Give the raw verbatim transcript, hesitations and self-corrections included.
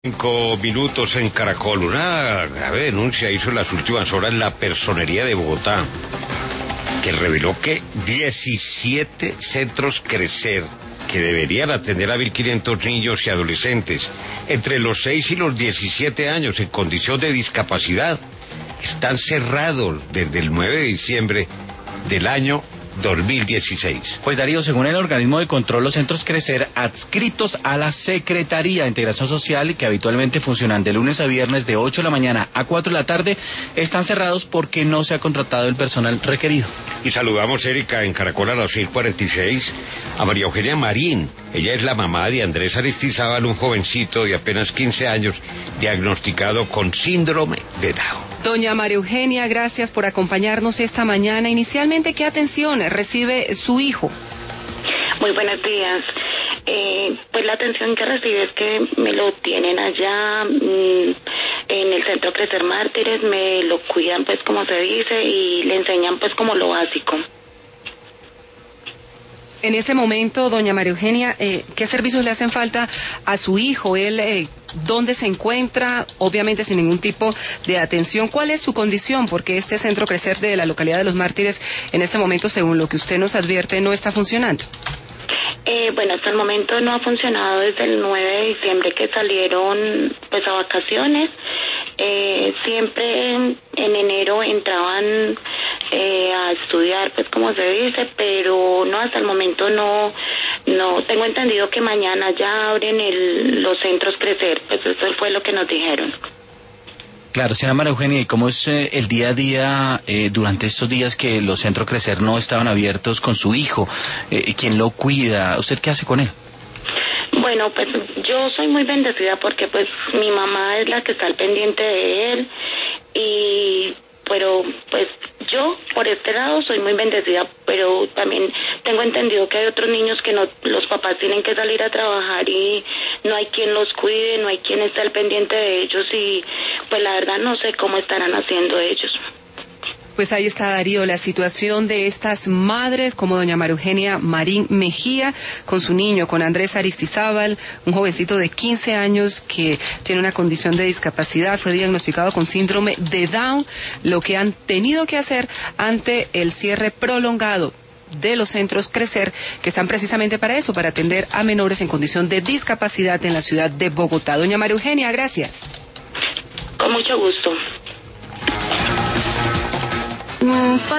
Cinco minutos en Caracol. Una grave denuncia hizo en las últimas horas la Personería de Bogotá, que reveló que diecisiete centros Crecer, que deberían atender a mil quinientos niños y adolescentes entre los seis y los diecisiete años en condición de discapacidad, están cerrados desde el nueve de diciembre del año dos mil dieciséis. Pues Darío, según el organismo de control, los centros Crecer adscritos a la Secretaría de Integración Social, que habitualmente funcionan de lunes a viernes de ocho de la mañana a cuatro de la tarde, están cerrados porque no se ha contratado el personal requerido. Y saludamos, Erika, en Caracol a las seis cuarenta y seis, a María Eugenia Marín. Ella es la mamá de Andrés Aristizábal, un jovencito de apenas quince años, diagnosticado con síndrome de Down. Doña María Eugenia, gracias por acompañarnos esta mañana. Inicialmente, ¿qué atención recibe su hijo? Muy buenos días. Eh, pues la atención que recibe es que me lo tienen allá mmm, en el Centro Crecer Mártires, me lo cuidan pues como se dice y le enseñan pues como lo básico. En este momento, doña María Eugenia, eh, ¿qué servicios le hacen falta a su hijo? Él, eh, ¿dónde se encuentra? Obviamente sin ningún tipo de atención. ¿Cuál es su condición? Porque este Centro Crecer de la localidad de Los Mártires, en este momento, según lo que usted nos advierte, no está funcionando. Eh, bueno, hasta el momento no ha funcionado desde el nueve de diciembre que salieron pues a vacaciones. Eh, siempre en, en enero entraban eh, a estudiar, pues como se dice, pero no, hasta el momento no, no tengo entendido que mañana ya abren el, los centros Crecer, pues eso fue lo que nos dijeron. Claro, señora María Eugenia, ¿y cómo es eh, el día a día eh, durante estos días que los centros Crecer no estaban abiertos con su hijo? Eh, ¿Quién lo cuida? ¿Usted qué hace con él? Bueno, pues yo soy muy bendecida porque pues mi mamá es la que está al pendiente de él y pero pues yo por este lado soy muy bendecida, pero también tengo entendido que hay otros niños que no, los papás tienen que salir a trabajar y no hay quien los cuide, no hay quien esté al pendiente de ellos y pues la verdad no sé cómo estarán haciendo ellos. Pues ahí está, Darío, la situación de estas madres como doña María Eugenia Marín Mejía con su niño, con Andrés Aristizábal, un jovencito de quince años que tiene una condición de discapacidad, fue diagnosticado con síndrome de Down, lo que han tenido que hacer ante el cierre prolongado de los centros Crecer, que están precisamente para eso, para atender a menores en condición de discapacidad en la ciudad de Bogotá. Doña María Eugenia, gracias. Con mucho gusto. Mm,